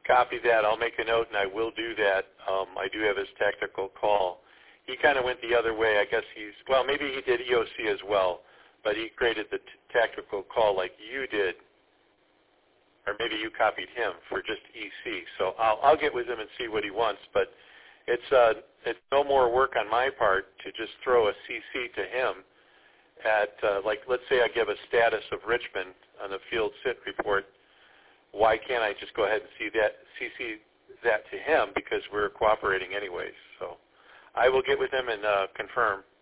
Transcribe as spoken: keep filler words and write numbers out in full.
Copy that. I'll make a note, and I will do that. Um, I do have his tactical call. He kind of went the other way. I guess he's, well, maybe he did E O C as well, but he created the t- tactical call like you did, or maybe you copied him for just E C. So I'll, I'll get with him and see what he wants, but it's, uh, it's no more work on my part to just throw a C C to him at, uh, like, let's say I give a status of Richmond on the field sit report. Why can't I just go ahead and see that, C C that to him, because we're cooperating anyways. So I will get with him and uh, confirm.